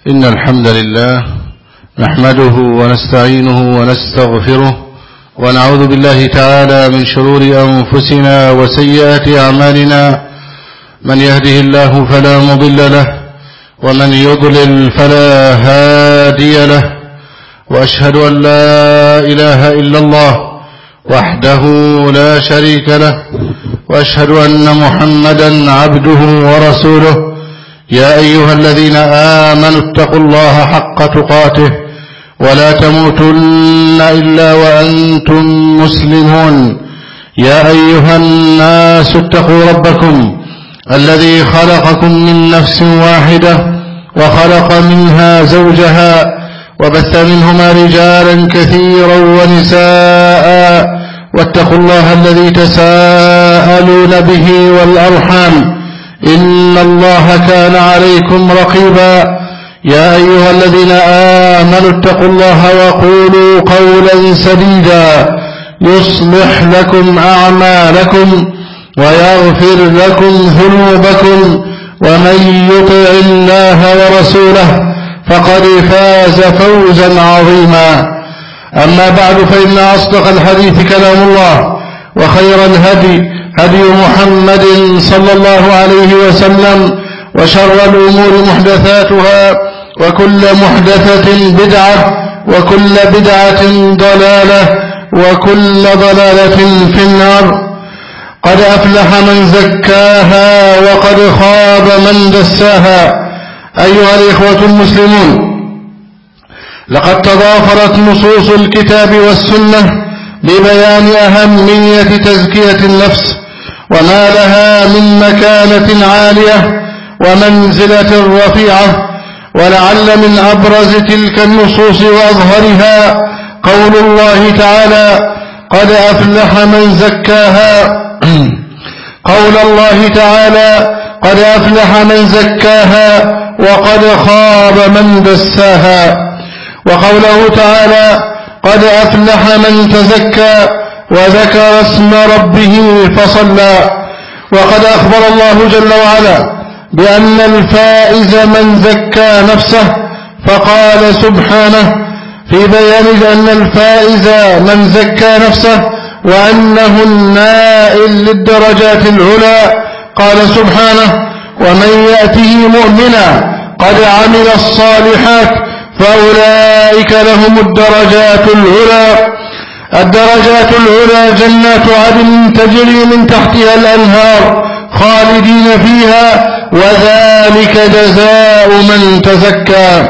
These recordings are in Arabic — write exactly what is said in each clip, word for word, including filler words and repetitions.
إن الحمد لله نحمده ونستعينه ونستغفره ونعوذ بالله تعالى من شرور أنفسنا وسيئات أعمالنا. من يهده الله فلا مضل له ومن يضلل فلا هادي له، وأشهد أن لا إله إلا الله وحده لا شريك له، وأشهد أن محمدا عبده ورسوله. يا أيها الذين آمنوا اتقوا الله حق تقاته ولا تموتن إلا وأنتم مسلمون. يا أيها الناس اتقوا ربكم الذي خلقكم من نفس واحدة وخلق منها زوجها وبث منهما رجالا كثيرا ونساء، واتقوا الله الذي تساءلون به والأرحام إن الله كان عليكم رقيبا. يا أيها الذين آمنوا اتقوا الله وقولوا قولا سديدا يصلح لكم أعمالكم ويغفر لكم ذنوبكم، ومن يطع الله ورسوله فقد فاز فوزا عظيما. أما بعد، فإن أصدق الحديث كلام الله، وخير الهدي هدي محمد صلى الله عليه وسلم، وشر الأمور محدثاتها، وكل محدثة بدعة، وكل بدعة ضلالة، وكل ضلالة في النار. قد أفلح من زكاها وقد خاب من دساها. أيها الإخوة المسلمون، لقد تضافرت نصوص الكتاب والسنة ببيان أهمية تزكية النفس وما لها من مكانة عالية ومنزلة رفيعة. ولعل من أبرز تلك النصوص وأظهرها قول الله تعالى: قد أفلح من زكاها. قول الله تعالى: قد أفلح من زكاها وقد خاب من دساها. وقوله تعالى: قد أفلح من تزكى وذكر اسم ربه فصلى. وقد أخبر الله جل وعلا بأن الفائز من زكى نفسه، فقال سبحانه في بيان أن الفائز من زكى نفسه وأنه النائل للدرجات العلى، قال سبحانه: ومن يأته مؤمنا قد عمل الصالحات فأولئك لهم الدرجات العلى. الدرجات العلى جنات عدن تجري من تحتها الأنهار خالدين فيها، وذلك جزاء من تزكى.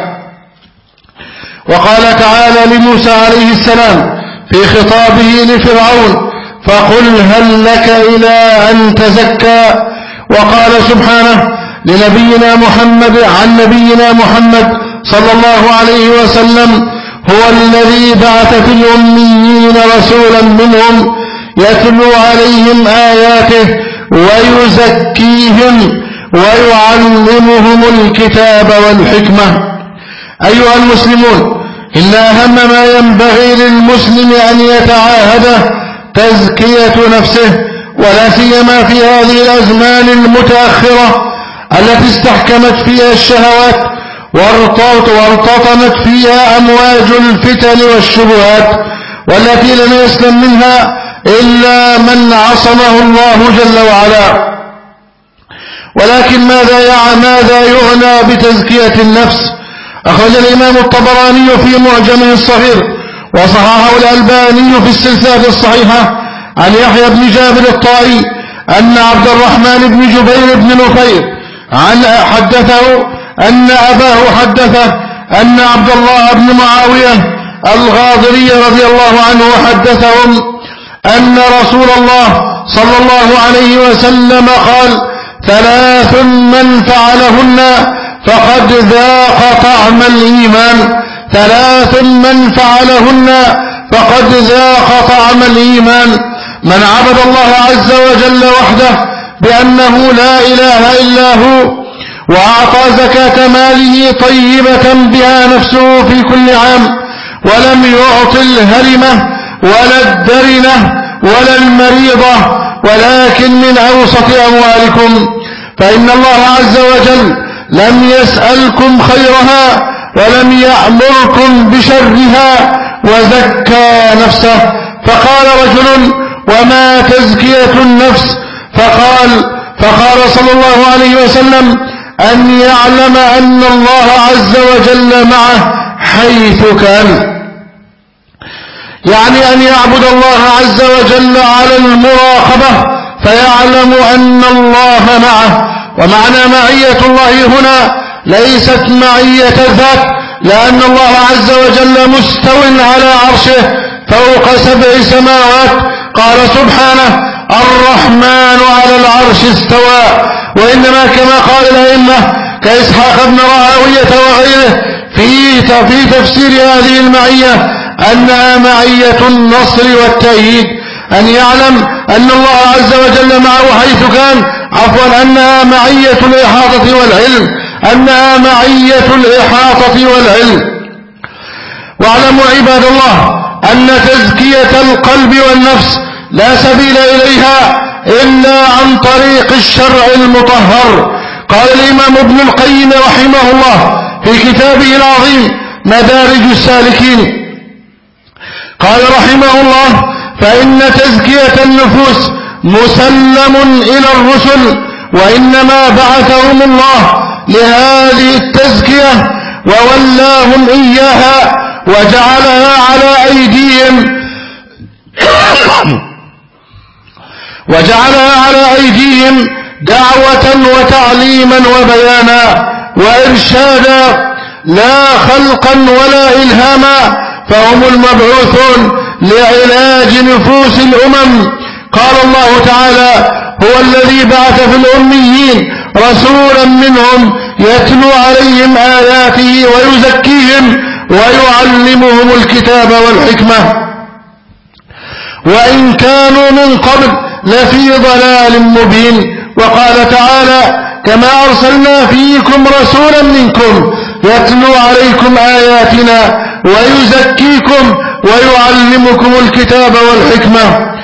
وقال تعالى لموسى عليه السلام في خطابه لفرعون: فقل هل لك إلى أن تزكى. وقال سبحانه لنبينا محمد عن نبينا محمد صلى الله عليه وسلم: هو الذي بعث في الأميين رسولا منهم يتلو عليهم آياته ويزكيهم ويعلمهم الكتاب والحكمة. أيها المسلمون، إن أهم ما ينبغي للمسلم أن يتعاهده تزكية نفسه، ولا سيما في هذه الأزمان المتأخرة التي استحكمت فيها الشهوات وارتطمت فيها أمواج الفتن والشبهات، والتي لم يسلم منها إلا من عصمه الله جل وعلا. ولكن ماذا ماذا يعنى بتزكية النفس؟ أخرج الإمام الطبراني في معجمه الصغير وصححه الألباني في السلسلة الصحيحة عن يحيى بن جابر الطائي أن عبد الرحمن بن جبير بن نفير عن حدثه أن أباه حدثه أن عبد الله بن معاوية الغاضري رضي الله عنه حدثهم أن رسول الله صلى الله عليه وسلم قال: ثلاث من فعلهن فقد ذاق طعم الإيمان. ثلاث من فعلهن فقد ذاق طعم الإيمان: من عبد الله عز وجل وحده بأنه لا إله إلا هو، وأعطى زكاة ماله طيبة بها نفسه في كل عام، ولم يعط الهرمة ولا الدرنة ولا المريضة، ولكن من أوسط أموالكم، فإن الله عز وجل لم يسألكم خيرها ولم يأمركم بشرها وزكى نفسه. فقال رجل: وما تزكية النفس؟ فقال فقال صلى الله عليه وسلم: أن يعلم أن الله عز وجل معه حيث كان، يعني أن يعبد الله عز وجل على المراقبة فيعلم أن الله معه. ومعنى معية الله هنا ليست معية ذات، لأن الله عز وجل مستو على عرشه فوق سبع سماوات. قال سبحانه: الرحمن على العرش استوى. وإنما كما قال الأئمة كإسحاق بن راهوية وغيره في في تفسير هذه المعية أنها معية النصر والتأييد، أن يعلم أن الله عز وجل معه حيث كان، عفوا أنها معية الإحاطة والعلم، أنها معية الإحاطة والعلم. واعلموا عباد الله أن تزكية القلب والنفس لا سبيل إليها إلا عن طريق الشرع المطهر. قال الإمام ابن القيم رحمه الله في كتابه العظيم مدارج السالكين، قال رحمه الله: فإن تزكية النفوس مسلم إلى الرسل، وإنما بعثهم الله لهذه التزكية وولاهم إياها وجعلها على أيديهم وجعلها على أيديهم دعوة وتعليما وبيانا وإرشادا لا خلقا ولا إلهاما، فهم المبعوثون لعلاج نفوس الأمم. قال الله تعالى: هو الذي بعث في الأميين رسولا منهم يتلو عليهم آياته ويزكيهم ويعلمهم الكتاب والحكمة وإن كانوا من قبل لفي ضلال مبين. وقال تعالى: كما أرسلنا فيكم رسولا منكم يتلو عليكم آياتنا ويزكيكم ويعلمكم الكتاب والحكمة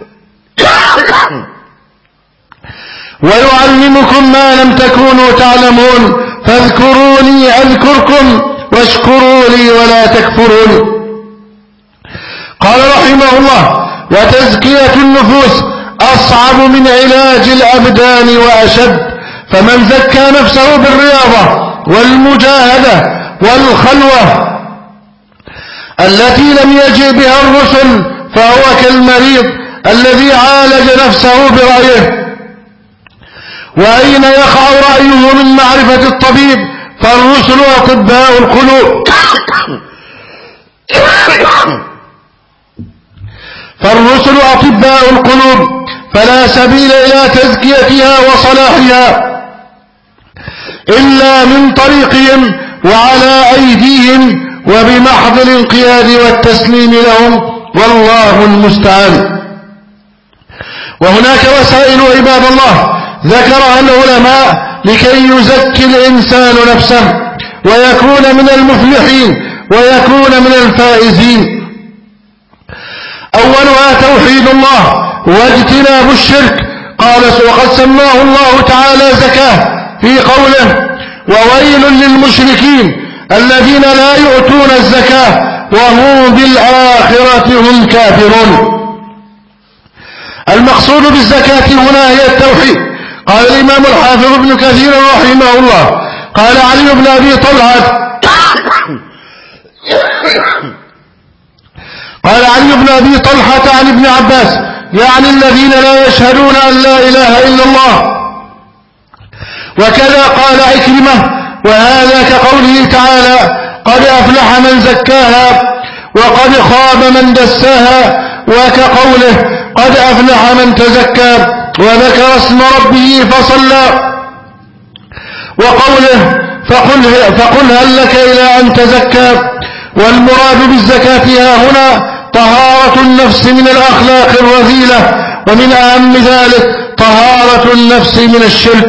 ويعلمكم ما لم تكونوا تعلمون فاذكروني أذكركم واشكروا لي ولا تكفرون. قال رحمه الله: وتزكية النفوس أصعب من علاج الأبدان وأشد، فمن زكى نفسه بالرياضة والمجاهدة والخلوة التي لم يجئ بها الرسل فهو كالمريض الذي عالج نفسه برأيه. وأين يقع رأيه من معرفة الطبيب؟ فالرسل أطباء القلوب فالرسل أطباء القلوب فلا سبيل إلى تزكيتها وصلاحها إلا من طريقهم وعلى أيديهم وبمحض الانقياد والتسليم لهم، والله المستعان. وهناك وسائل عباد الله ذكرها العلماء لكي يزكي الإنسان نفسه ويكون من المفلحين ويكون من الفائزين. أولها توحيد الله واجتناب الشرك. قال: وقد سماه الله تعالى زكاة في قوله: وويل للمشركين الذين لا يؤتون الزكاة وهم بالآخرة هم كافرون. المقصود بالزكاة هنا هي التوحيد. قال الإمام الحافظ ابن كثير رحمه الله: قال علي بن أبي طلحة قال علي بن أبي طلحة عن ابن عباس: يعني الذين لا يشهدون أن لا إله إلا الله. وكذا قال عكرمة: وهذا كقوله تعالى: قد أفلح من زكاها وقد خاب من دساها، وكقوله: قد أفلح من تزكى وذكر اسم ربه فصلى، وقوله: فقل, فقل هل لك إلى أن تزكى. والمراد بالزكاة ها هنا طهارة النفس من الأخلاق الرذيلة، ومن أهم ذلك طهارة النفس من الشرك.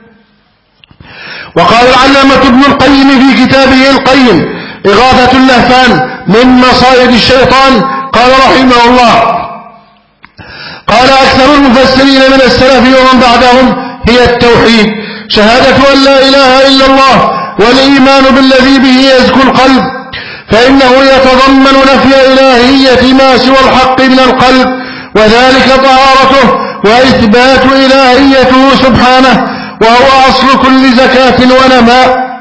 وقال العلامة ابن القيم في كتابه القيم إغاثة اللهفان من مصائد الشيطان، قال رحمه الله: قال أكثر المفسرين من السلف ومن بعدهم هي التوحيد، شهادة أن لا إله إلا الله والإيمان بالذي به يزكو القلب، فإنه يتضمن نفي إلهية ما سوى الحق من القلب، وذلك طهارته وإثبات إلهيته سبحانه، وهو أصل كل زكاة ونماء.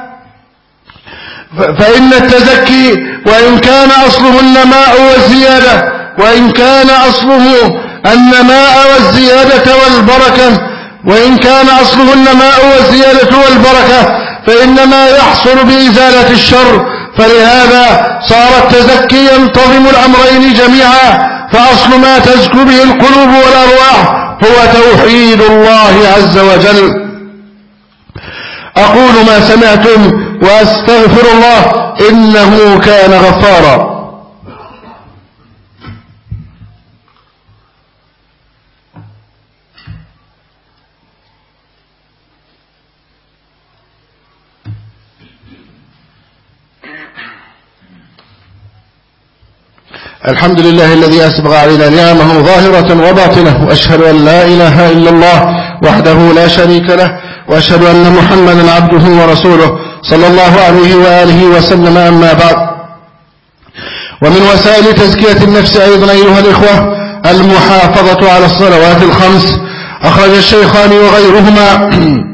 فإن التزكي وإن كان أصله النماء والزيادة وإن كان أصله النماء والزيادة والبركة وإن كان أصله النماء والزيادة والبركة فإنما يحصل بإزالة الشر، فلهذا صار التزكي ينتظم الأمرين جميعا، فأصل ما تزكو به القلوب والأرواح هو توحيد الله عز وجل. أقول ما سمعتم وأستغفر الله إنه كان غفارا. الحمد لله الذي أسبغ علينا نعمه ظاهرة وباطنة، وأشهد أن لا إله إلا الله وحده لا شريك له، وأشهد أن محمدا عبده ورسوله صلى الله عليه وآله وسلم. أما بعد، ومن وسائل تزكية النفس أيضا أيها الإخوة المحافظة على الصلوات الخمس. أخرج الشيخان وغيرهما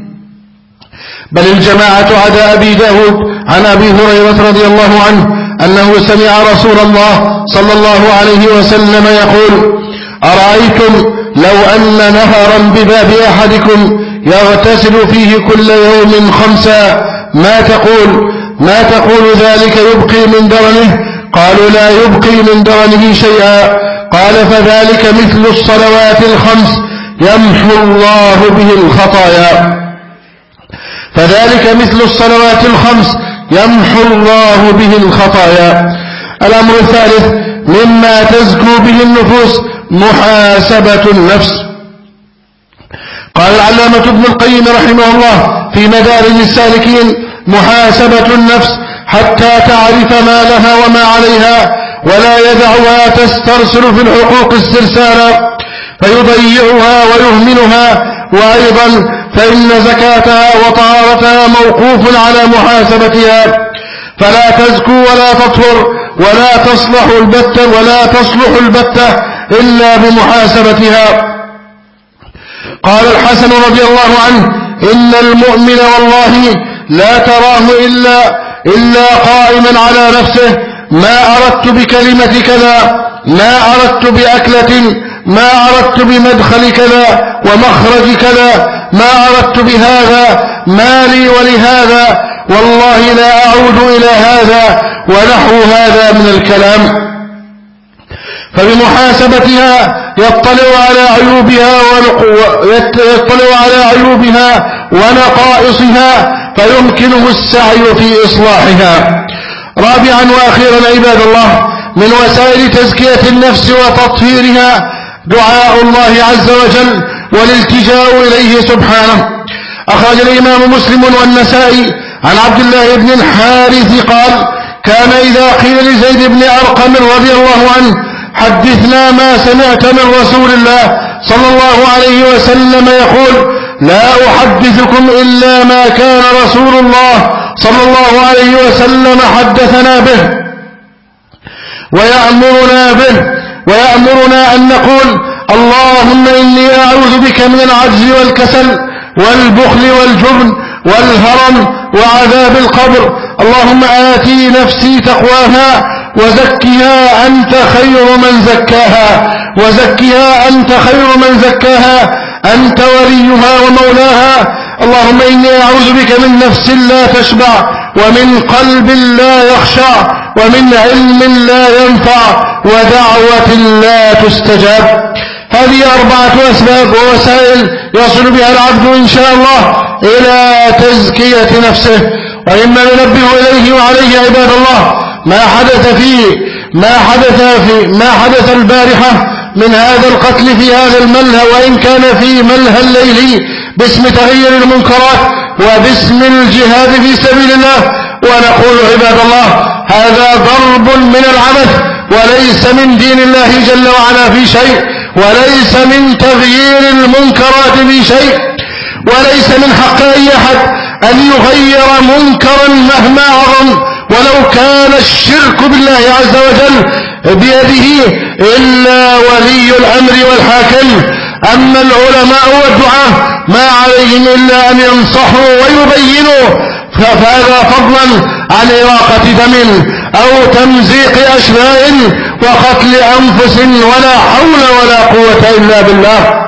بل الجماعة عدا أبي داود عن أبي هريرة رضي الله عنه أنه سمع رسول الله صلى الله عليه وسلم يقول: أرأيتم لو أن نهرا بباب أحدكم يغتسل فيه كل يوم خمسا ما تقول ما تقول ذلك يبقي من درنه؟ قالوا: لا يبقي من درنه شيئا. قال: فذلك مثل الصلوات الخمس يمحو الله به الخطايا فذلك مثل الصلوات الخمس يمحو الله به الخطايا. الأمر الثالث مما تزكو به النفوس محاسبة النفس. قال العلامة ابن القيم رحمه الله في مدارج السالكين: محاسبة النفس حتى تعرف ما لها وما عليها، ولا يدعها تسترسل في الحقوق استرسالا فيضيعها ويهملها. وأيضا فإن زكاتها وطهارتها موقوف على محاسبتها، فلا تزكو ولا تطهر ولا تصلح البتة ولا تصلح البتة إلا بمحاسبتها. قال الحسن رضي الله عنه: إن المؤمن والله لا تراه إلا, إلا قائما على نفسه، ما أردت بكلمة كذا، ما أردت بأكلة، ما أردت بمدخل كذا ومخرج كذا، ما أردت بهذا، ما لي ولهذا، والله لا أعود إلى هذا ونحو هذا من الكلام. فبمحاسبتها يطلع على عيوبها يطلع على عيوبها ونقائصها فيمكنه السعي في إصلاحها. رابعا وأخيرا عباد الله، من وسائل تزكية النفس وتطهيرها دعاء الله عز وجل والالتجاء إليه سبحانه. أخرج الإمام مسلم والنسائي عن عبد الله بن الحارث قال: كان إذا قيل لزيد بن أرقم رضي الله عنه: حدثنا ما سمعت من رسول الله صلى الله عليه وسلم، يقول: لا أحدثكم إلا ما كان رسول الله صلى الله عليه وسلم حدثنا به ويأمرنا به ويأمرنا أن نقول: اللهم إني أعوذ بك من العجز والكسل والبخل والجبن والهرم وعذاب القبر. اللهم آتي نفسي تقواها وزكها أنت خير من زكاها وزكها أنت خير من زكاها أنت وليها ومولاها. اللهم إني أعوذ بك من نفس لا تشبع، ومن قلب لا يخشع، ومن علم لا ينفع، ودعوة لا تستجاب. هذه أربعة أسباب ووسائل يصل بها العبد إن شاء الله إلى تزكية نفسه. وإما ننبه إليه وعليه عباد الله ما حدث فيه ما حدث في ما حدث البارحة من هذا القتل في هذا الملهى، وإن كان في ملهى الليل، باسم تغيير المنكرات وباسم الجهاد في سبيل الله. ونقول عباد الله: هذا ضرب من العبث، وليس من دين الله جل وعلا في شيء، وليس من تغيير المنكرات في شيء. وليس من حق أي أحد أن يغير منكرا مهما عظم ولو كان الشرك بالله عز وجل بيده إلا ولي الأمر والحاكم. أما العلماء والدعاة ما عليهم إلا أن ينصحوا ويبينوا، فهذا فضلا عن إراقة دم أو تمزيق أشلاء وقتل أنفس ولا حول ولا قوة إلا بالله.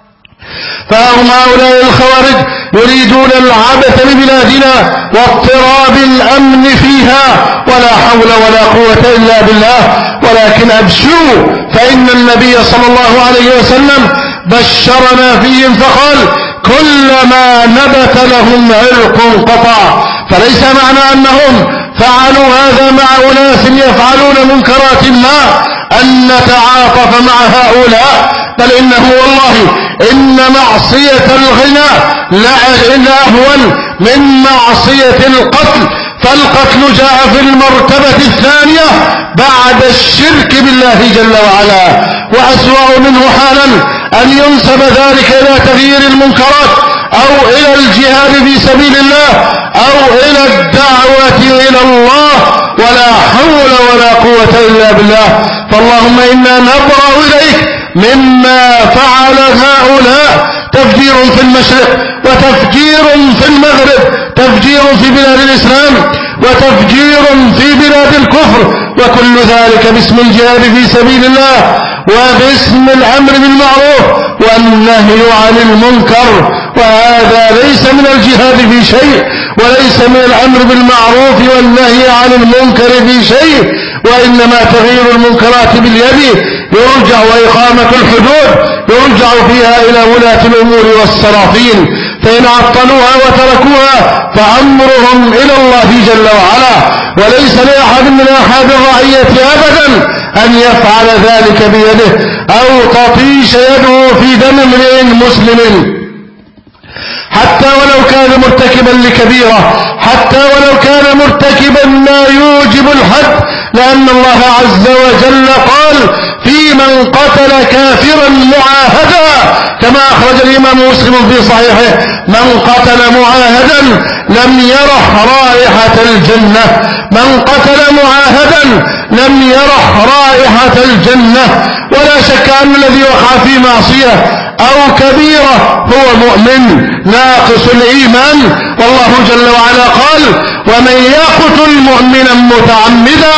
فهم هؤلاء الخوارج يريدون العبث ببلادنا واضطراب الأمن فيها ولا حول ولا قوة إلا بالله. ولكن أبشروا فإن النبي صلى الله عليه وسلم بشرنا فيهم فقال كلما نبت لهم عرق قطع. فليس معنى أنهم فعلوا هذا مع أناس يفعلون منكرات ما أن نتعاطف مع هؤلاء، بل إنه والله إن معصية الغنى لا أهون من معصية القتل. فالقتل جاء في المرتبة الثانية بعد الشرك بالله جل وعلا، وأسوأ منه حالا أن ينسب ذلك إلى تغيير المنكرات أو إلى الجهاد في سبيل الله أو إلى الدعوة إلى الله، ولا حول ولا قوة إلا بالله. فاللهم إنا نبرأ إليك مما فعل هؤلاء، تفجير في المشرق وتفجير في المغرب، تفجير في بلاد الإسلام وتفجير في بلاد الكفر، وكل ذلك باسم الجهاد في سبيل الله وباسم الأمر بالمعروف والنهي عن المنكر. وهذا ليس من الجهاد في شيء وليس من الأمر بالمعروف والنهي عن المنكر في شيء، وإنما تغيير المنكرات باليد يرجع، وإقامة الحدود يرجع فيها إلى ولاة الأمور والسلاطين، فإن عطلوها وتركوها فأمرهم إلى الله جل وعلا، وليس لأحد من أحد الرعية أبدا أن يفعل ذلك بيده أو تطيش يده في دم امرئ مسلم حتى ولو كان مرتكبا لكبيرة، حتى ولو كان مرتكبا ما يوجب الحد، لأن الله عز وجل قال في من قتل كافرا معاهدا، كما أخرج الإمام مسلم في صحيحه: من قتل معاهدا لم يرح رائحة الجنة، من قتل معاهدا لم يرح رائحة الجنة. ولا شك أن الذي وقع في معصية أو كبيرة هو مؤمن ناقص الإيمان، والله جل وعلا قال: ومن يقتل مؤمنا متعمدا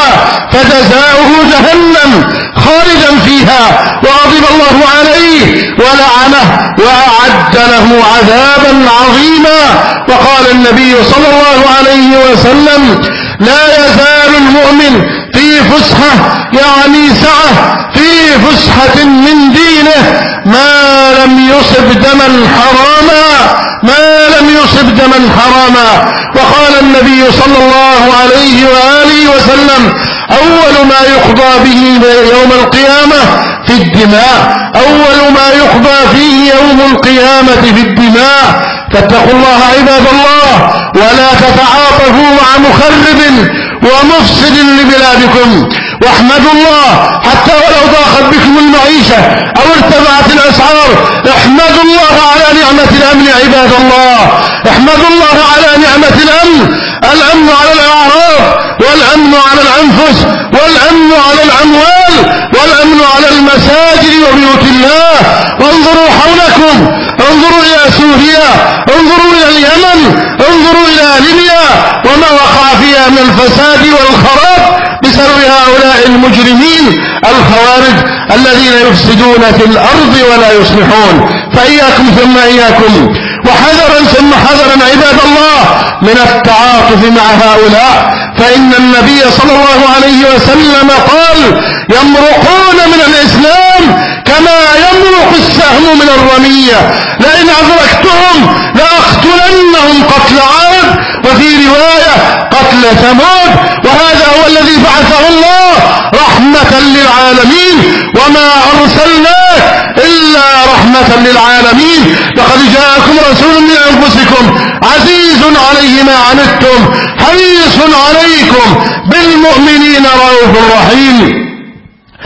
فجزاؤه جهنم خالدا فيها وغضب الله عليه ولعنه وأعد له عذابا عظيما. وقال النبي صلى الله عليه وسلم: لا يزال المؤمن في فسحة، يعني سعة في فسحة من دينه، ما لم يصب دما حراما، ما لم يصب دما حراما. وقال النبي صلى الله عليه وآله وسلم: أول ما يقضى به يوم القيامة في الدماء، أول ما يقضى فيه يوم القيامة في الدماء. فاتقوا الله عباد الله، ولا تتعاطفوا مع مخرب ومفسد لبلادكم، واحمدوا الله حتى ولو ضاقت بكم المعيشة أو ارتفعت الأسعار. احمدوا الله على نعمة الأمن عباد الله، احمدوا الله على نعمة الأمن، الأمن على الأعراض والأمن على الأنفس والأمن على الأموال والأمن على المساجد وبيوت الله. وانظروا حولكم، انظروا إلى سوريا، انظروا إلى اليمن، انظروا إلى ليبيا وما وقع فيها من الفساد والخراب بسبب هؤلاء المجرمين الخوارج الذين يفسدون في الأرض ولا يصلحون. فإياكم ثم إياكم، وحذرا ثم حذرا عباد الله من التعاطف مع هؤلاء، فإن النبي صلى الله عليه وسلم قال: يمرقون من الإسلام كما يمرق السهم من الرمية، لئن أدركتهم لأقتلنهم قتل عاد، وفي رواية قتل ثمود. وهذا هو الذي بعثه الله رحمة للعالمين، وما أرسلناك إلا رحمة للعالمين. لقد جاءكم رسول من أنفسكم عزيز عليه ما عنتم حريص عليكم بالمؤمنين رؤوف رحيم.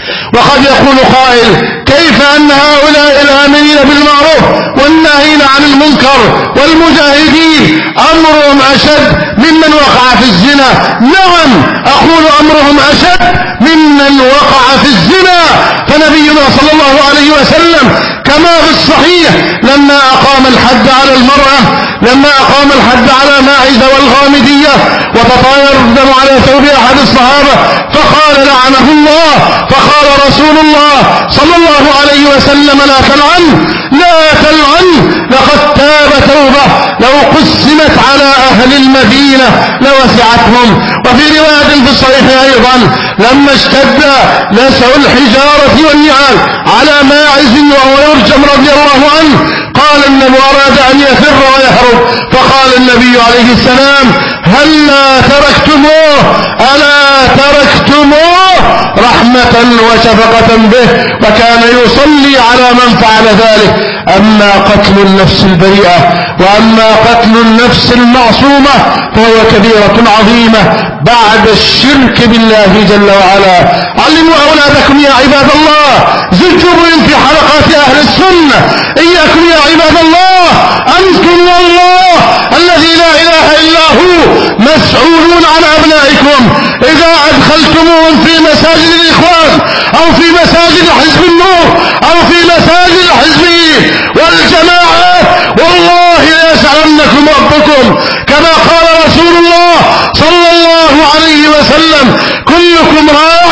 وقد يقول قائل: كيف أن هؤلاء الآمرين بالمعروف والناهين عن المنكر والمجاهدين أمرهم أشد ممن وقع في الزنا. نعم أقول أمرهم أشد ممن وقع في الزنا. فنبينا صلى الله عليه وسلم كما في الصحيح لما أقام الحد على المرأة لما أقام الحد على ماعز والغامدية وتطاير الدم على ثوب أحد الصحابة فقال لعنه الله. فقال رسول الله صلى الله عليه وسلم لا تلعن لا تلعن لقد تاب توبة لو قسمت على أهل المدينة لوسعتهم. وفي رواية في الصحيح أيضا لما اشتد لسع الحجارة والنعال على ماعز وهو يرجم رضي الله عنه قال النبي أراد أن يفر ويهرب فقال النبي عليه السلام هلا تركتموه ألا تركتموه رحمة وشفقة به وكان يصلي على من فعل ذلك. أما قتل النفس البريئة وأما قتل النفس المعصومة فهو كبيرة عظيمة بعد الشرك بالله جل وعلا. علموا أولادكم يا عباد الله زجوا بهم في حلقات أهل السنة. إياكم يا عباد الله أنتم والله الذي لا إله إلا هو مسؤولون عن أبنائكم. إذا أدخلتموهم في مساجد الإخوان أو في مساجد حزب النور أو في مساجد الحزب والجماعات والله ليسألنكم ربكم كما قال رسول الله صلى الله عليه وسلم كلكم راع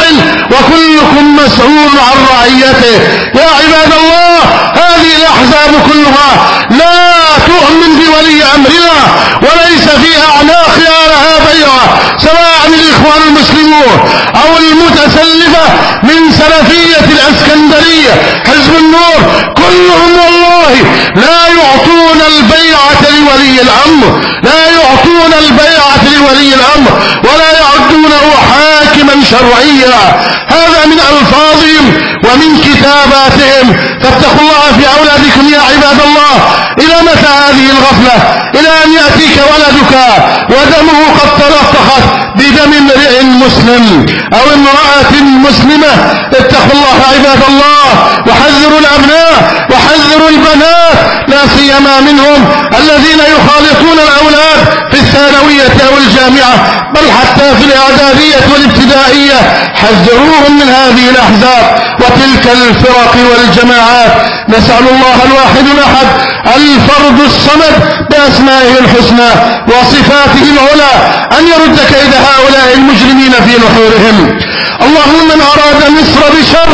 وكلكم مسؤول عن رعيته. يا عباد الله هذه الأحزاب كلها لا تؤمن بولي أمرنا وليس في أعناقها لها بيعة سواء الإخوان المسلمون أو المتسلفة من سلفية الأسكندرية حزب النور كلهم والله لا يعطون البيعة لولي الأمر لا يعطون البيعة لولي الأمر ولا يعدونه حاكما شرعيا. هذا من ألفاظهم ومن كتاباتهم. فاتقوا الله في أولادكم يا عباد الله. إلى متى هذه الغفلة؟ إلى أن يأتيك ولدك ودمه قد تلطخت بدم امرئ مسلم أو امرأة مسلمة. اتقوا الله عباد الله وحذروا الأبناء وحذروا البنات لا سيما منهم الذين يخالطون الأولاد في الثانوية أو الجامعة بل حتى في الإعدادية والابتدائية. حذروهم من هذه الأحزاب وتلك الفرق والجماعات. نسأل الله الواحد الأحد الفرد الصمد بأسمائه الحسنى وصفاته العلى أن يرد كيد هؤلاء المجرمين في نحورهم. اللهم من أراد مصر بشر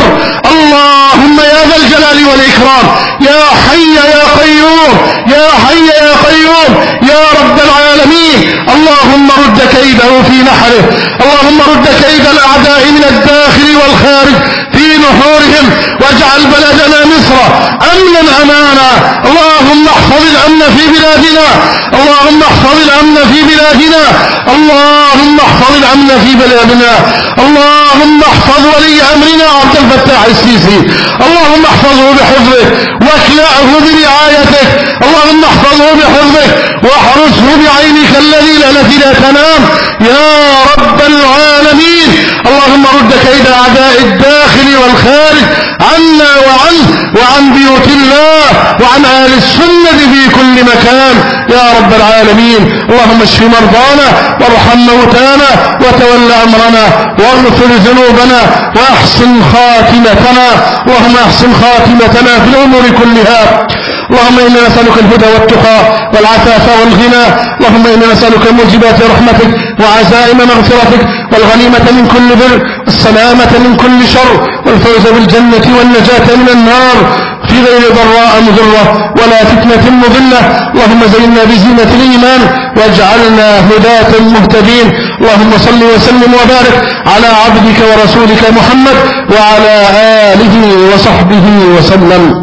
اللهم يا ذا الجلال والإكرام يا حي يا قيوم يا حي يا قيوم يا رب العالمين اللهم رد كيده في نحره. اللهم رد كيد الأعداء من الداخل والخارج في نحورهم واجعل بلدنا مصر أمنا أمانا. اللهم احفظ الأمن في بلادنا اللهم احفظ الأمن في بلادنا اللهم احفظ الأمن في بلادنا. اللهم احفظ ولي أمرنا عبد الفتاح السيسي اللهم احفظه بحفظك واكلأه برعايتك. اللهم احفظه بحفظك واحرسه بعينك الذي التي لا تنام يا رب العالمين. اللهم رد كيد أعداء الداخل والخارج عنا وعنه وعن بيوت الله وعن أهل السنة في كل مكان يا رب العالمين. اللهم اشف مرضانا وارحم موتانا وتول أمرنا واغفر ذنوبنا وأحسن خاتمتنا. اللهم أحسن خاتمتنا في الأمور كلها. اللهم إنا نسألك الهدى والتقى والعفاف والغنى. اللهم إنا نسألك موجبات رحمتك وعزائم مغفرتك والغنيمة من كل بر والسلامة من كل شر والفوز بالجنة والنجاة من النار في غير ضراء مضرة ولا فتنة مضلة. اللهم زينا بزينة الإيمان واجعلنا هداة مهتدين. اللهم صل وسلم وبارك على عبدك ورسولك محمد وعلى آله وصحبه وسلم.